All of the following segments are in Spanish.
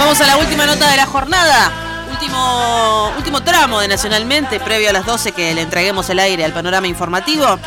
Vamos a la última nota de la jornada. Último tramo de Nacionalmente, previo a las 12 que le entreguemos el aire al panorama informativo.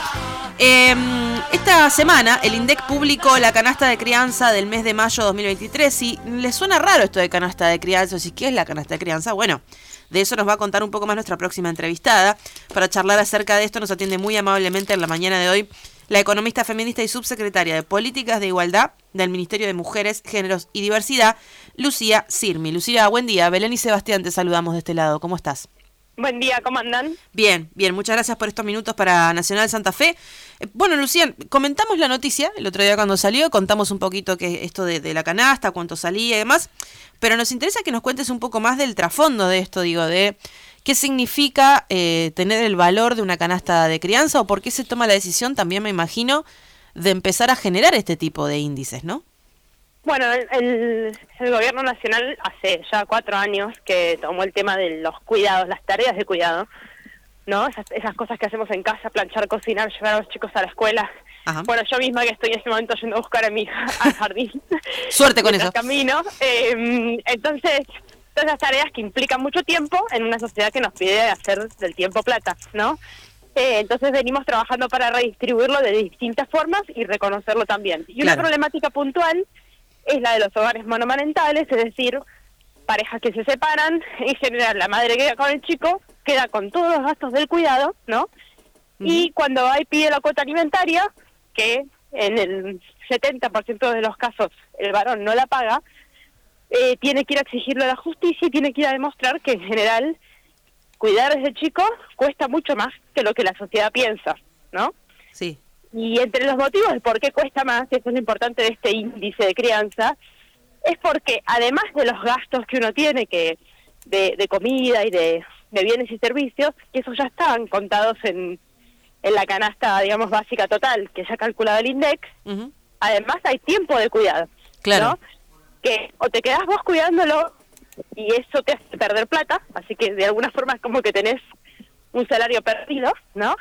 Esta semana el INDEC publicó la canasta de crianza del mes de mayo 2023. Si les suena raro esto de canasta de crianza, o si ¿qué es la canasta de crianza? Bueno, de eso nos va a contar un poco más nuestra próxima entrevistada. Para charlar acerca de esto nos atiende muy amablemente en la mañana de hoy la economista feminista y subsecretaria de Políticas de Igualdad del Ministerio de Mujeres, Géneros y Diversidad, Lucía Sirmi. Lucía, buen día. Belén y Sebastián te saludamos de este lado. ¿Cómo estás? Buen día, ¿cómo andan? Bien, bien. Muchas gracias por estos minutos para Nacional Santa Fe. Bueno, Lucía, comentamos la noticia el otro día cuando salió, contamos un poquito que esto de la canasta, cuánto salía y demás, pero nos interesa que nos cuentes un poco más del trasfondo de esto, de qué significa tener el valor de una canasta de crianza o por qué se toma la decisión, también me imagino, de empezar a generar este tipo de índices, ¿no? Bueno, el gobierno nacional hace ya 4 años que tomó el tema de los cuidados, las tareas de cuidado, ¿no? Esas cosas que hacemos en casa, planchar, cocinar, llevar a los chicos a la escuela. Ajá. Bueno, yo misma que estoy en este momento yendo a buscar a mi hija al jardín. Suerte con eso. Camino. Entonces, todas esas tareas que implican mucho tiempo en una sociedad que nos pide hacer del tiempo plata, ¿no? Entonces venimos trabajando para redistribuirlo de distintas formas y reconocerlo también. Y una problemática puntual es la de los hogares monomarentales, es decir, parejas que se separan, en general la madre queda con el chico, queda con todos los gastos del cuidado, ¿no? Y cuando pide la cuota alimentaria, que en el 70% de los casos el varón no la paga, tiene que ir a exigirlo a la justicia y tiene que ir a demostrar que en general cuidar a ese chico cuesta mucho más que lo que la sociedad piensa, ¿no? Sí. Y entre los motivos de por qué cuesta más, y eso es lo importante de este índice de crianza, es porque además de los gastos que uno tiene que de comida y de bienes y servicios, que esos ya están contados en la canasta, digamos, básica total, que ya ha calculado el INDEC, además hay tiempo de cuidado, claro, ¿no? Que o te quedás vos cuidándolo y eso te hace perder plata, así que de alguna forma es como que tenés un salario perdido, ¿no?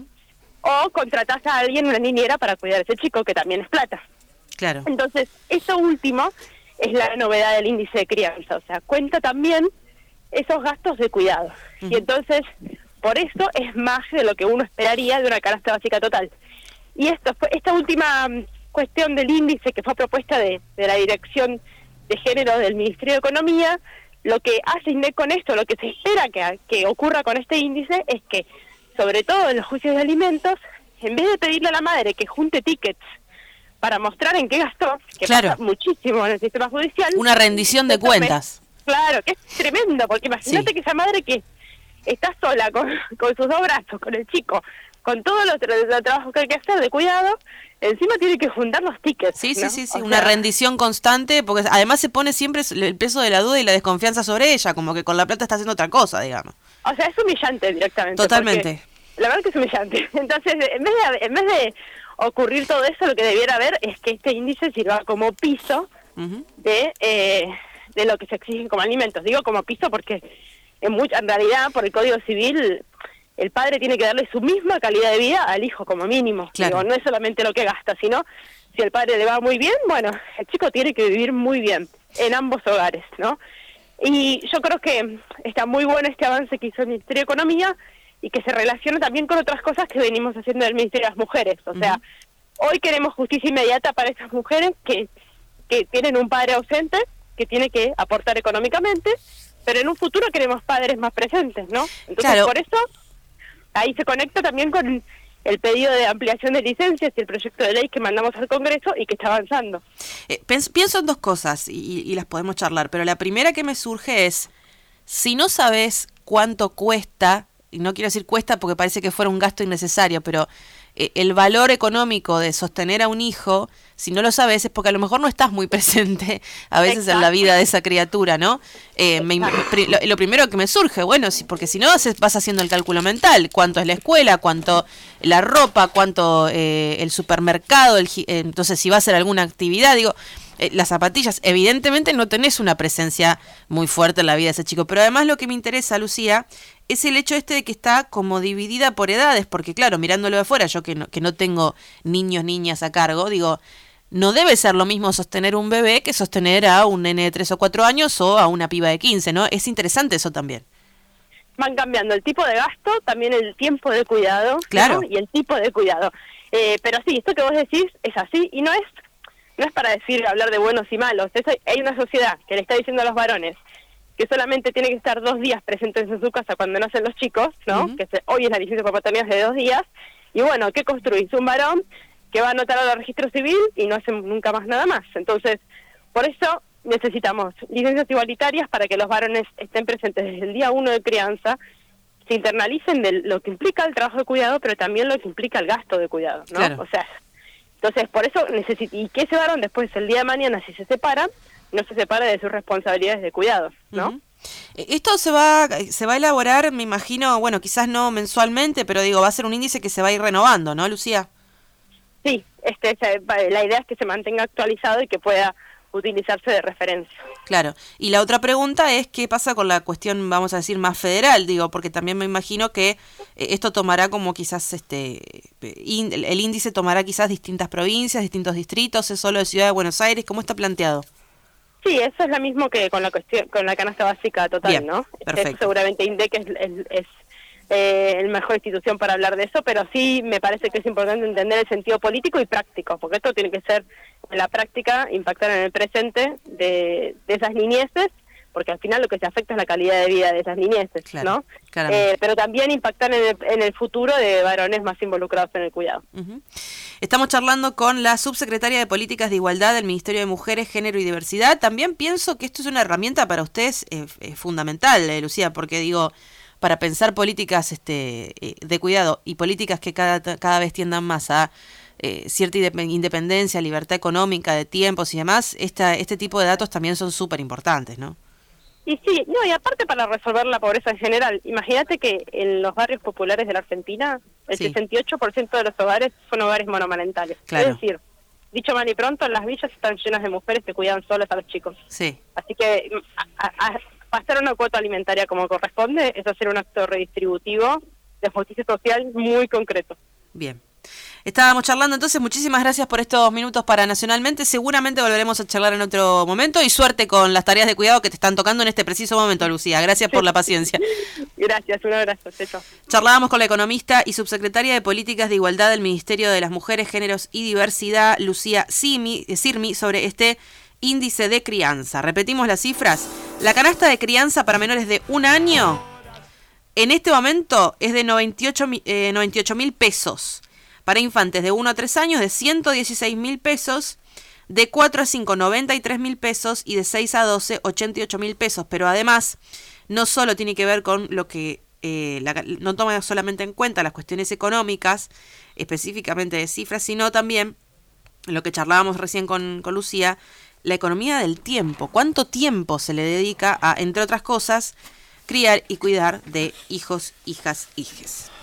O contratás a alguien, una niñera, para cuidar a ese chico, que también es plata. Claro. Entonces, eso último es la novedad del índice de crianza, o sea, cuenta también esos gastos de cuidado. Y entonces, por eso es más de lo que uno esperaría de una canasta básica total. Y esta última cuestión del índice que fue propuesta de la Dirección de Género del Ministerio de Economía, lo que hace INDEC con esto, lo que se espera que ocurra con este índice es que, sobre todo en los juicios de alimentos, en vez de pedirle a la madre que junte tickets para mostrar en qué gastó, que pasa muchísimo en el sistema judicial, una rendición de cuentas. Claro, que es tremendo, porque imagínate que esa madre que está sola con sus 2 brazos, con el chico, con todo los trabajo que hay que hacer de cuidado, encima tiene que juntar los tickets. Sí, ¿no? sí, una rendición constante, porque además se pone siempre el peso de la duda y la desconfianza sobre ella, como que con la plata está haciendo otra cosa, digamos. O sea, es humillante directamente. Totalmente. La verdad que es humillante. Entonces, en vez de ocurrir todo eso, lo que debiera haber es que este índice sirva como piso de lo que se exige como alimentos. Digo como piso porque en realidad, por el Código Civil, el padre tiene que darle su misma calidad de vida al hijo como mínimo. Claro. Digo, no es solamente lo que gasta, sino si el padre le va muy bien, bueno, el chico tiene que vivir muy bien en ambos hogares, ¿no? Y yo creo que está muy bueno este avance que hizo el Ministerio de Economía y que se relaciona también con otras cosas que venimos haciendo del Ministerio de las Mujeres. O sea, hoy queremos justicia inmediata para esas mujeres que tienen un padre ausente, que tiene que aportar económicamente, pero en un futuro queremos padres más presentes, ¿no? Entonces, por eso, ahí se conecta también con el pedido de ampliación de licencias y el proyecto de ley que mandamos al Congreso y que está avanzando. Pienso en 2 cosas y las podemos charlar, pero la primera que me surge es, si no sabes cuánto cuesta, y no quiero decir cuesta porque parece que fuera un gasto innecesario, pero el valor económico de sostener a un hijo, si no lo sabes es porque a lo mejor no estás muy presente a veces en la vida de esa criatura, ¿no? Lo primero que me surge, bueno, porque si no vas haciendo el cálculo mental, cuánto es la escuela, cuánto la ropa, cuánto el supermercado, entonces si va a hacer alguna actividad, digo, las zapatillas, evidentemente no tenés una presencia muy fuerte en la vida de ese chico, pero además lo que me interesa, Lucía, es el hecho de que está como dividida por edades, porque claro, mirándolo de afuera, yo que no tengo niños, niñas a cargo, digo, no debe ser lo mismo sostener un bebé que sostener a un nene de 3 o 4 años o a una piba de 15, ¿no? Es interesante eso también. Van cambiando el tipo de gasto, también el tiempo de cuidado, claro, ¿no? Y el tipo de cuidado. Pero sí, esto que vos decís es así y no es para hablar de buenos y malos. Hay una sociedad que le está diciendo a los varones que solamente tiene que estar 2 días presentes en su casa cuando nacen los chicos, ¿no? Uh-huh. Hoy es la licencia por paternidad de 2 días. Y bueno, ¿qué construís? Un varón que va a anotar al registro civil y no hace nunca más nada más. Entonces, por eso necesitamos licencias igualitarias para que los varones estén presentes desde el día 1 de crianza, se internalicen de lo que implica el trabajo de cuidado, pero también lo que implica el gasto de cuidado, ¿no? Claro. O sea, entonces por eso y que ese varón después el día de mañana, si se separa, no se separa de sus responsabilidades de cuidado, ¿no? Uh-huh. Esto se va a elaborar, me imagino, bueno, quizás no mensualmente, pero digo, va a ser un índice que se va a ir renovando, ¿no, Lucía? Sí, la idea es que se mantenga actualizado y que pueda utilizarse de referencia. Claro, y la otra pregunta es qué pasa con la cuestión, vamos a decir, más federal, digo, porque también me imagino que esto tomará como quizás, el índice tomará quizás distintas provincias, distintos distritos, es solo de Ciudad de Buenos Aires, ¿cómo está planteado? Sí, eso es lo mismo que con la cuestión, con la canasta básica total. Bien, ¿no? Perfecto. Seguramente INDEC es la mejor institución para hablar de eso, pero sí me parece que es importante entender el sentido político y práctico, porque esto tiene que ser en la práctica, impactar en el presente de esas niñeces, porque al final lo que se afecta es la calidad de vida de esas niñeces, claro, ¿no? Pero también impactar en el futuro de varones más involucrados en el cuidado. Uh-huh. Estamos charlando con la subsecretaria de Políticas de Igualdad del Ministerio de Mujeres, Género y Diversidad. También pienso que esto es una herramienta para ustedes fundamental, Lucía, porque digo, para pensar políticas de cuidado y políticas que cada vez tiendan más a cierta independencia, libertad económica, de tiempos y demás, este tipo de datos también son súper importantes, ¿no? Y sí, no, y aparte para resolver la pobreza en general, imagínate que en los barrios populares de la Argentina, el 68% de los hogares son hogares monomarentales. Claro. Es decir, dicho mal y pronto, las villas están llenas de mujeres que cuidan solas a los chicos. Sí. Así que pasar una cuota alimentaria como corresponde es hacer un acto redistributivo de justicia social muy concreto. Bien. Estábamos charlando, entonces muchísimas gracias por estos minutos para Nacionalmente. Seguramente volveremos a charlar en otro momento y suerte con las tareas de cuidado que te están tocando en este preciso momento, Lucía. Gracias por la paciencia. Gracias, un abrazo. Chao. Charlábamos con la economista y subsecretaria de Políticas de Igualdad del Ministerio de las Mujeres, Géneros y Diversidad, Lucía Sirmi, sobre este índice de crianza. Repetimos las cifras. La canasta de crianza para menores de 1 año en este momento es de 98.000 pesos. Para infantes de 1 a 3 años, de 116.000 pesos, de 4 a 5, 93.000 pesos y de 6 a 12, 88.000 pesos. Pero además, no solo tiene que ver con lo que no toma solamente en cuenta las cuestiones económicas, específicamente de cifras, sino también lo que charlábamos recién con Lucía, la economía del tiempo. ¿Cuánto tiempo se le dedica a, entre otras cosas, criar y cuidar de hijos, hijas, hijes?